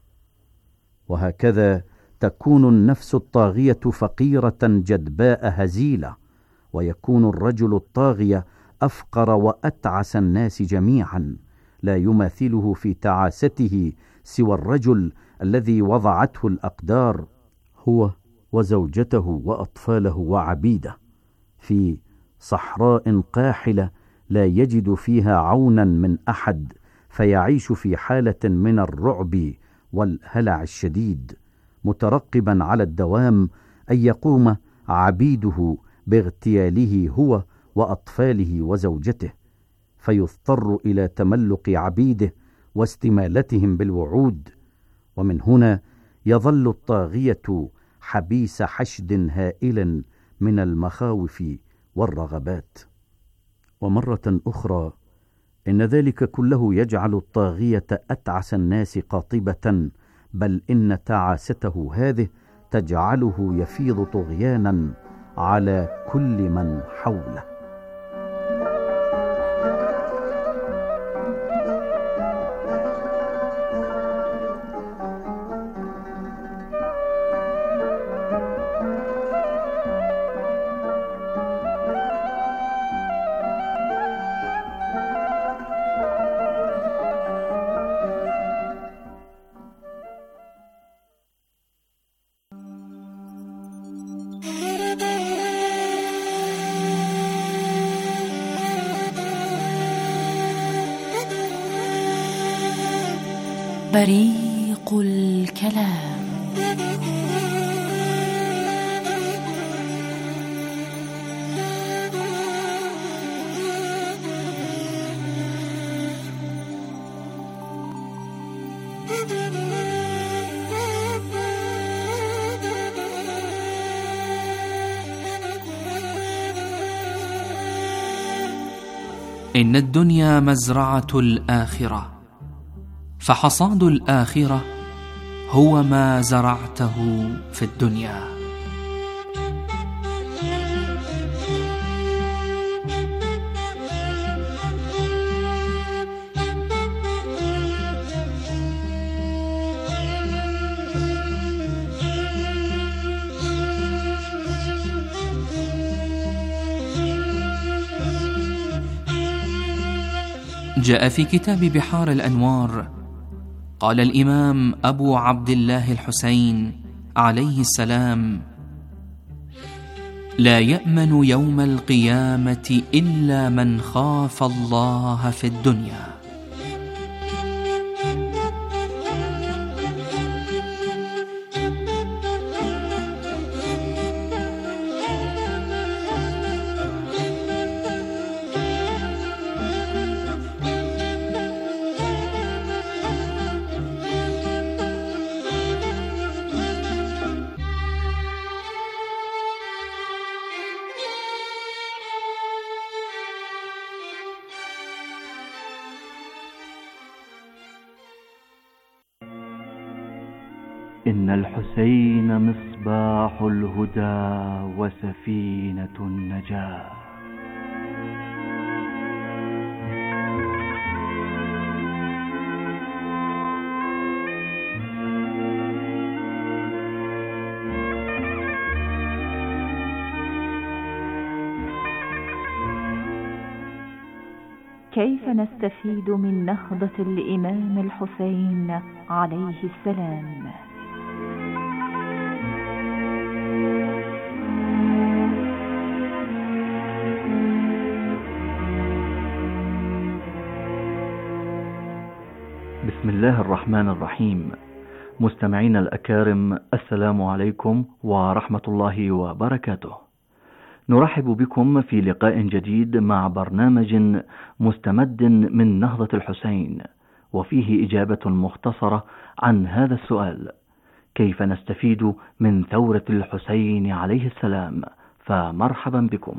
وهكذا تكون النفس الطاغية فقيرة جدباء هزيلة، ويكون الرجل الطاغية أفقر وأتعس الناس جميعا، لا يماثله في تعاسته سوى الرجل الذي وضعته الأقدار هو وزوجته وأطفاله وعبيده في صحراء قاحلة لا يجد فيها عونا من أحد، فيعيش في حالة من الرعب والهلع الشديد، مترقبا على الدوام أن يقوم عبيده باغتياله هو وأطفاله وزوجته، فيضطر إلى تملق عبيده واستمالتهم بالوعود. ومن هنا يظل الطاغية حبيس حشد هائل من المخاوف والرغبات. ومرة أخرى إن ذلك كله يجعل الطاغية أتعس الناس قاطبة، بل إن تعاسته هذه تجعله يفيض طغيانا على كل من حوله. بريق الكلام. إن الدنيا مزرعة الآخرة، فحصاد الآخرة هو ما زرعته في الدنيا. جاء في كتاب بحار الأنوار قال الإمام أبو عبد الله الحسين عليه السلام: لا يأمن يوم القيامة إلا من خاف الله في الدنيا. إن الحسين مصباح الهدى وسفينة النجاة. كيف نستفيد من نهضة الإمام الحسين عليه السلام؟ بسم الله الرحمن الرحيم. مستمعينا الأكارم، السلام عليكم ورحمة الله وبركاته. نرحب بكم في لقاء جديد مع برنامج مستمد من نهضة الحسين، وفيه إجابة مختصرة عن هذا السؤال: كيف نستفيد من ثورة الحسين عليه السلام؟ فمرحبا بكم.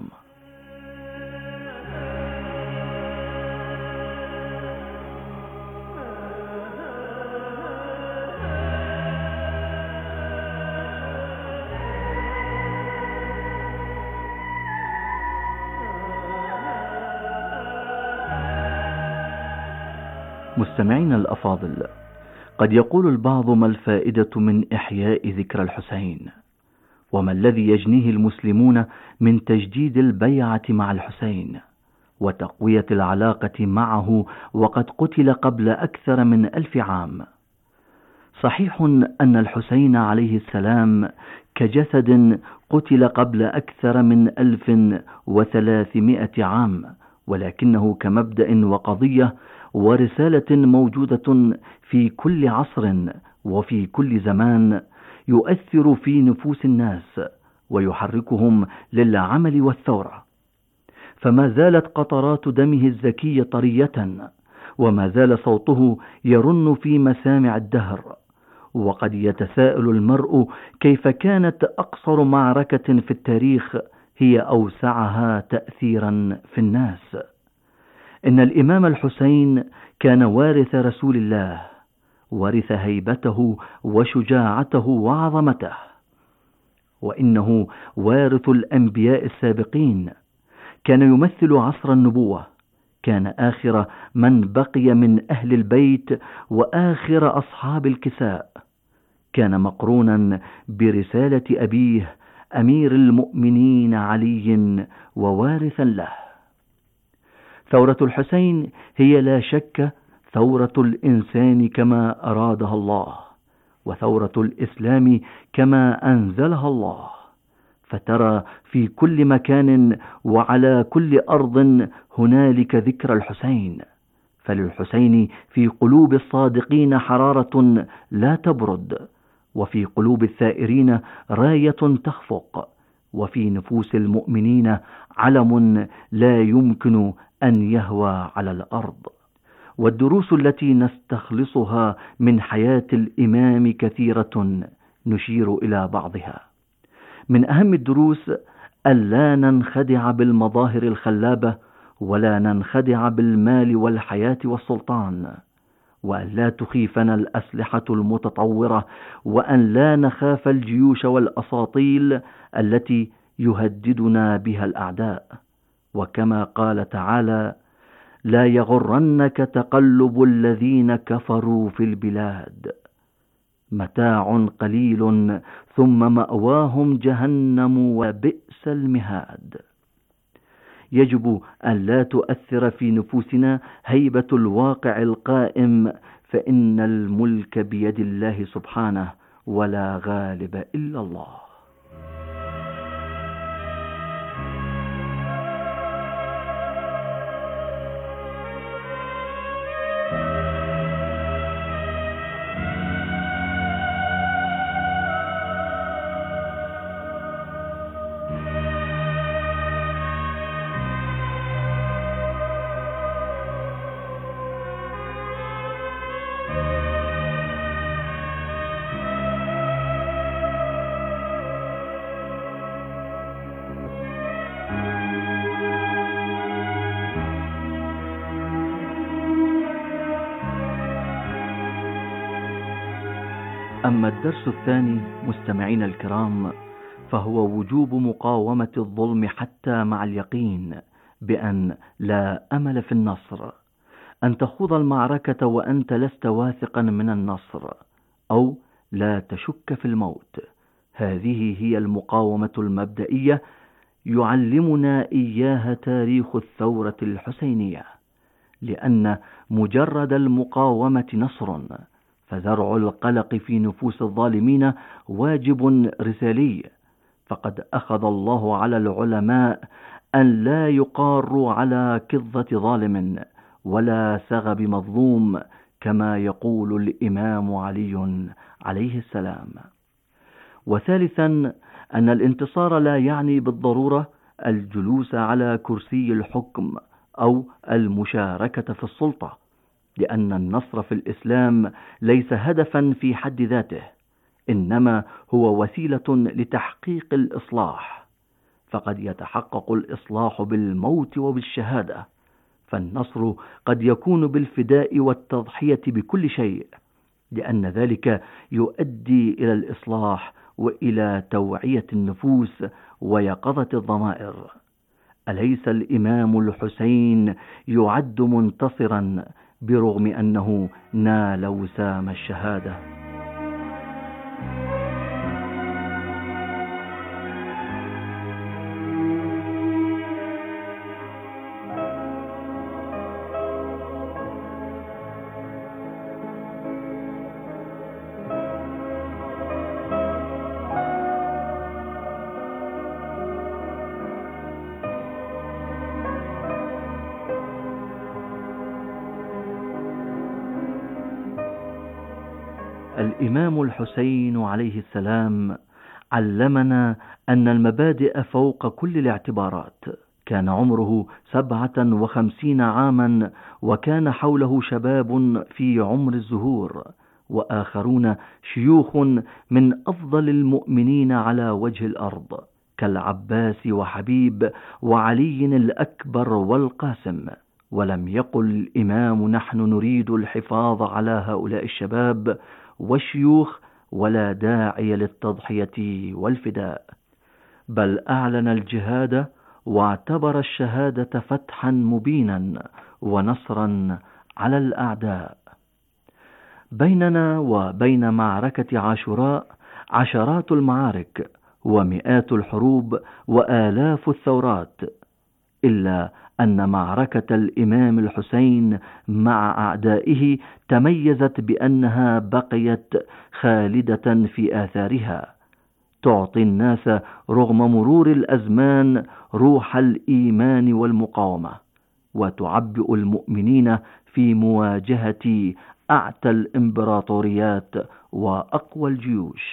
مستمعينا الأفاضل، قد يقول البعض: ما الفائدة من إحياء ذكر الحسين؟ وما الذي يجنيه المسلمون من تجديد البيعة مع الحسين وتقوية العلاقة معه وقد قتل قبل أكثر من ألف عام؟ صحيح أن الحسين عليه السلام كجسد قتل قبل أكثر من ألف وثلاثمائة عام، ولكنه كمبدأ وقضية ورسالة موجودة في كل عصر وفي كل زمان، يؤثر في نفوس الناس ويحركهم للعمل والثورة. فما زالت قطرات دمه الزكي طرية، وما زال صوته يرن في مسامع الدهر. وقد يتساءل المرء كيف كانت أقصر معركة في التاريخ هي أوسعها تأثيرا في الناس. إن الإمام الحسين كان وارث رسول الله، ورث هيبته وشجاعته وعظمته، وإنه وارث الأنبياء السابقين، كان يمثل عصر النبوة، كان آخر من بقي من أهل البيت وآخر أصحاب الكساء، كان مقرونا برسالة أبيه أمير المؤمنين علي ووارثا له. ثورة الحسين هي لا شك ثورة الإنسان كما أرادها الله، وثورة الإسلام كما أنزلها الله، فترى في كل مكان وعلى كل أرض هنالك ذكر الحسين، فللحسين في قلوب الصادقين حرارة لا تبرد، وفي قلوب الثائرين راية تخفق، وفي نفوس المؤمنين علم لا يمكن أن يهوى على الأرض. والدروس التي نستخلصها من حياة الإمام كثيرة، نشير إلى بعضها. من أهم الدروس ألا ننخدع بالمظاهر الخلابة، ولا ننخدع بالمال والحياة والسلطان، وأن لا تخيفنا الأسلحة المتطورة، وأن لا نخاف الجيوش والأساطيل التي يهددنا بها الأعداء. وكما قال تعالى: لا يغرنك تقلب الذين كفروا في البلاد، متاع قليل ثم مأواهم جهنم وبئس المهاد. يجب أن لا تؤثر في نفوسنا هيبة الواقع القائم، فإن الملك بيد الله سبحانه، ولا غالب إلا الله. أما الدرس الثاني مستمعين الكرام، فهو وجوب مقاومة الظلم حتى مع اليقين بأن لا أمل في النصر، أن تخوض المعركة وأنت لست واثقا من النصر، أو لا تشك في الموت. هذه هي المقاومة المبدئية يعلمنا إياها تاريخ الثورة الحسينية، لأن مجرد المقاومة نصر، فزرع القلق في نفوس الظالمين واجب رسالي. فقد أخذ الله على العلماء أن لا يقاروا على كظة ظالم ولا سغب مظلوم، كما يقول الإمام علي عليه السلام. وثالثا، أن الانتصار لا يعني بالضرورة الجلوس على كرسي الحكم أو المشاركة في السلطة، لأن النصر في الإسلام ليس هدفا في حد ذاته، إنما هو وسيلة لتحقيق الإصلاح. فقد يتحقق الإصلاح بالموت وبالشهادة، فالنصر قد يكون بالفداء والتضحية بكل شيء، لأن ذلك يؤدي إلى الإصلاح وإلى توعية النفوس ويقظة الضمائر. أليس الإمام الحسين يعد منتصرا برغم أنه نال وسام الشهادة؟ الإمام الحسين عليه السلام علمنا أن المبادئ فوق كل الاعتبارات. كان عمره سبعة وخمسين عاما، وكان حوله شباب في عمر الزهور، وآخرون شيوخ من أفضل المؤمنين على وجه الأرض، كالعباس وحبيب وعلي الأكبر والقاسم. ولم يقل الإمام نحن نريد الحفاظ على هؤلاء الشباب والشيوخ ولا داعي للتضحية والفداء، بل أعلن الجهاد واعتبر الشهادة فتحا مبينا ونصرا على الأعداء. بيننا وبين معركة عاشوراء عشرات المعارك ومئات الحروب وآلاف الثورات، إلا أن معركة الإمام الحسين مع أعدائه تميزت بأنها بقيت خالدة في آثارها، تعطي الناس رغم مرور الأزمان روح الإيمان والمقاومة، وتعبئ المؤمنين في مواجهة أعتى الإمبراطوريات وأقوى الجيوش.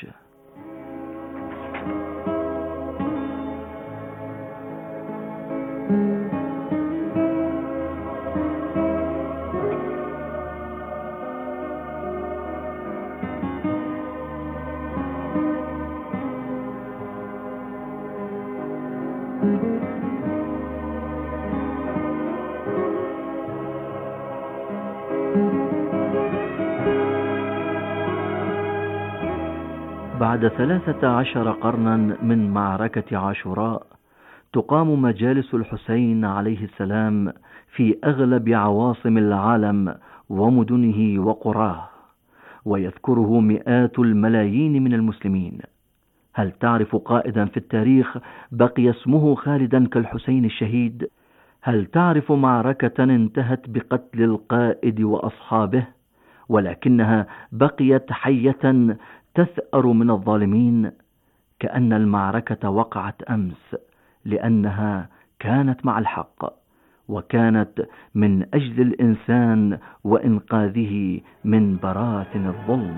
بعد ثلاثة عشر قرنا من معركة عاشوراء تقام مجالس الحسين عليه السلام في أغلب عواصم العالم ومدنه وقراه، ويذكره مئات الملايين من المسلمين. هل تعرف قائدا في التاريخ بقي اسمه خالدا كالحسين الشهيد؟ هل تعرف معركة انتهت بقتل القائد وأصحابه ولكنها بقيت حية تثأر من الظالمين؟ كأن المعركة وقعت أمس، لأنها كانت مع الحق، وكانت من أجل الإنسان وإنقاذه من براثن الظلم.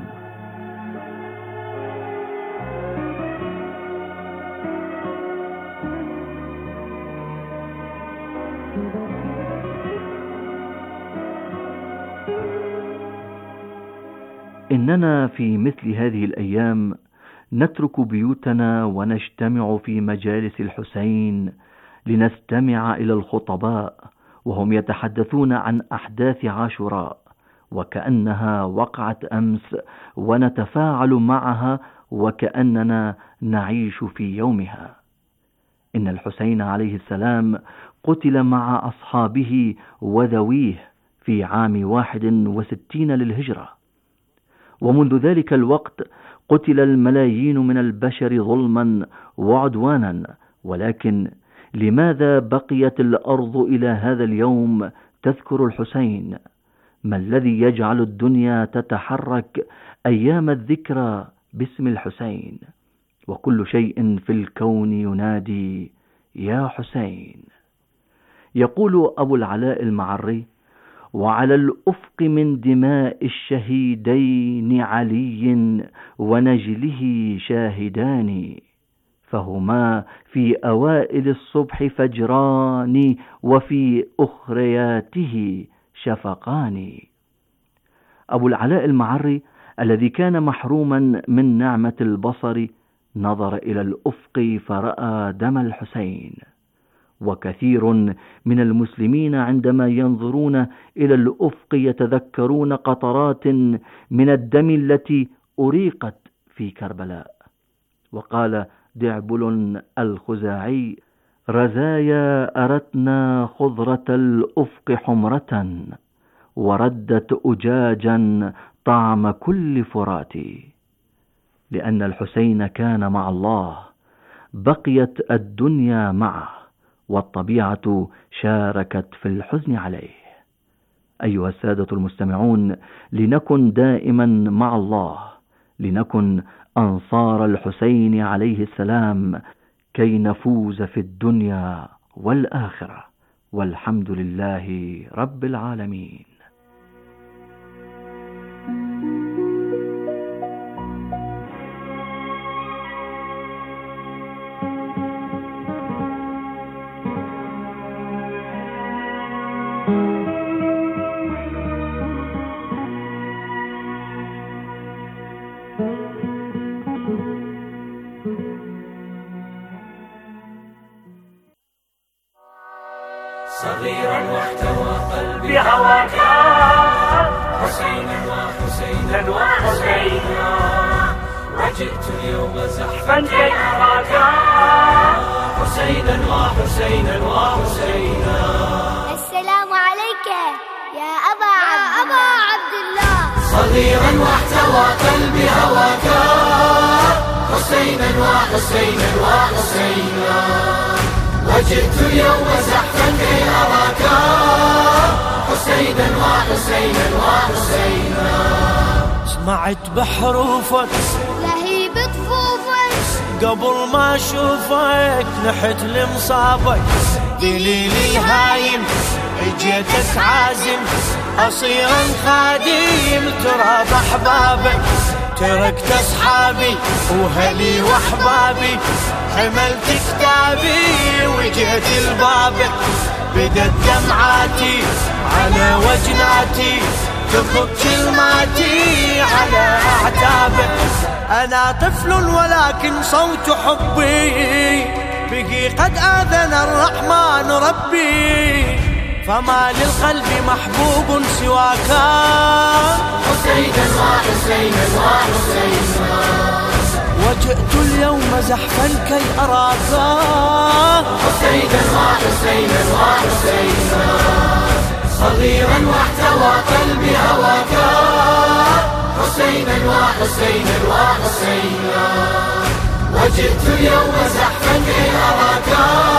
إننا في مثل هذه الأيام نترك بيوتنا ونجتمع في مجالس الحسين لنستمع إلى الخطباء وهم يتحدثون عن أحداث عاشوراء وكأنها وقعت أمس، ونتفاعل معها وكأننا نعيش في يومها. إن الحسين عليه السلام قتل مع أصحابه وذويه في عام واحد وستين للهجرة، ومنذ ذلك الوقت قتل الملايين من البشر ظلما وعدوانا. ولكن لماذا بقيت الأرض إلى هذا اليوم تذكر الحسين؟ ما الذي يجعل الدنيا تتحرك أيام الذكرى باسم الحسين؟ وكل شيء في الكون ينادي يا حسين. يقول أبو العلاء المعري: وعلى الأفق من دماء الشهيدين علي ونجله شاهدان، فهما في أوائل الصبح فجران وفي أخرياته شفقان. أبو العلاء المعري الذي كان محروما من نعمة البصر نظر إلى الأفق فرأى دم الحسين، وكثير من المسلمين عندما ينظرون إلى الأفق يتذكرون قطرات من الدم التي أريقت في كربلاء. وقال دعبل الخزاعي: رزايا أرتنا خضرة الأفق حمرة، وردت أجاجا طعم كل فرات. لأن الحسين كان مع الله بقيت الدنيا معه، والطبيعة شاركت في الحزن عليه. أيها السادة المستمعون، لنكن دائما مع الله، لنكن أنصار الحسين عليه السلام كي نفوز في الدنيا والآخرة، والحمد لله رب العالمين. صغيرا واحتوى وحسينا وحسينا وحسينا وجئت اليوم زحفا كي أراك حسينا وحسينا وحسينا. السلام عليك يا أبا أبا عبد الله. صغيرا واحتوى قلبي هواك حسينا وحسينا وحسينا وجئت اليوم زحفا كي أراك حسينا وحسينا وحسينا. سمعت بحروفك لهيب طفوفك قبل ما اشوفك نحت لمصابك دليلي هايم اجيتك عازم اصيرا خادم تراب احبابك تركت اصحابي وهلي واحبابي حملت كتابي وجيت لبابك بدت دمعاتي على وجناتي تخب كلماتي على اعتابك. انا طفل ولكن صوت حبي بقي قد اذن الرحمن ربي فما للقلب محبوب سواك حسينا وحسينا وحسينا وجئت اليوم زحفا كي أراك حسينا وحسينا وحسينا صغيرا واحتوى قلبي هواك حسينا وحسينا وحسينا وجئت اليوم زحفا كي أراك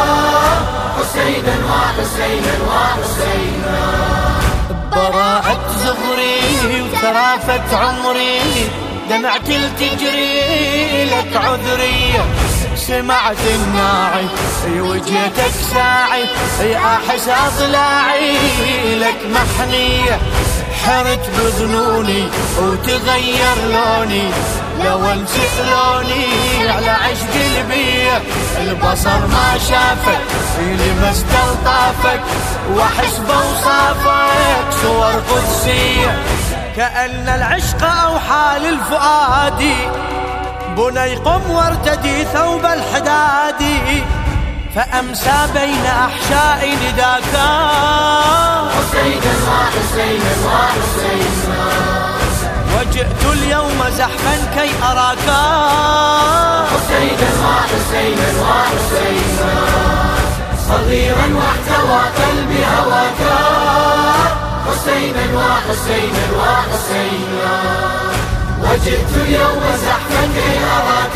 حسينا وحسينا وحسينا. براءة زغري وترافت عمري دمعت التجري لك عذرية سمعت الناعي وجيتك ساعي احس اضلاعي لك محنية حرت بظنوني وتغير لوني لو انسئ لوني على عشق البية البصر ما شافك لمست الطافك واحس بوصافك صور قدسية كأن العشق أوحى للفؤاد بني قم وارتدي ثوب الحداد فأمسى بين أحشاء نداك حسينا وحسينا وحسينا وجئت اليوم زحفا كي أراك حسينا وحسينا وحسينا صغيرا واحتوى قلبي هواك حسينا وحسينا وحسينا وجئت اليوم زحفا كي أراك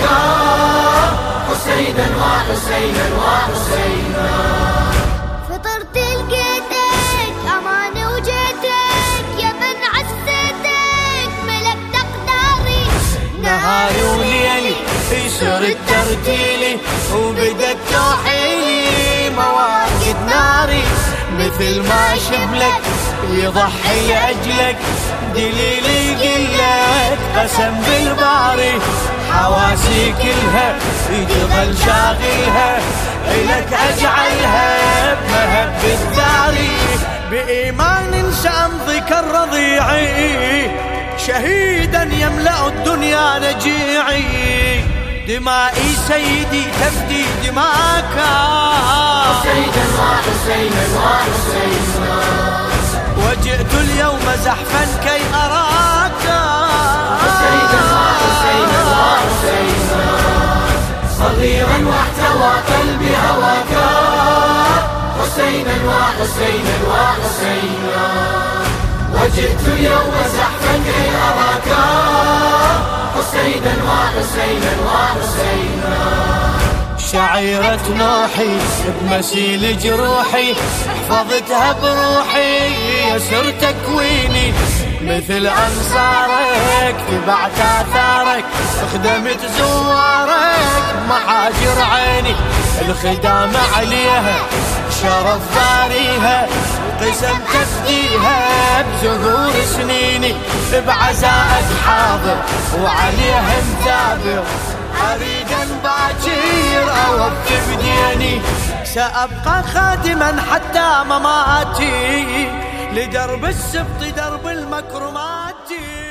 حسينا وحسينا وحسينا. فطرت لقيتك أمان وجيتك يا بن عسيتك ملكت أقداري نهاري وليلي صرت ترتيلي وبدت توحيلي مواقد ناري مثل ما شبلك يضحي لأجلك دليلي يقلك قسم بالباري حواسي كلها يتظل شاغلها إلك أجعلها بمهب الداري بإيمان سأمضيك الرضيعي شهيدا يملأ الدنيا نجيعي دمائي سيدي تفدي دماك حسينا وحسينا وحسينا وجئت اليوم زحفا كي أراك حسينا وحسينا وحسينا صغيرا واحتوى قلبي هواك حسينا وحسينا وحسينا وجئت اليوم زحفا كي أراك حسينا وحسينا وحسينا. شعيرة نوحي بمسيل جروحي حفظتها بروحي يسر تكويني مثل أنصارك تبعت آثارك خدمت زوارك محاجر عيني الخدام عليها شرف ضاريها قسم تفديها بزهور سنيني بعزائك حاضر وعليها مثابر أريد أن باكر أوفي بديني سأبقى خادما حتى مماتي لدرب السبط درب المكرمات.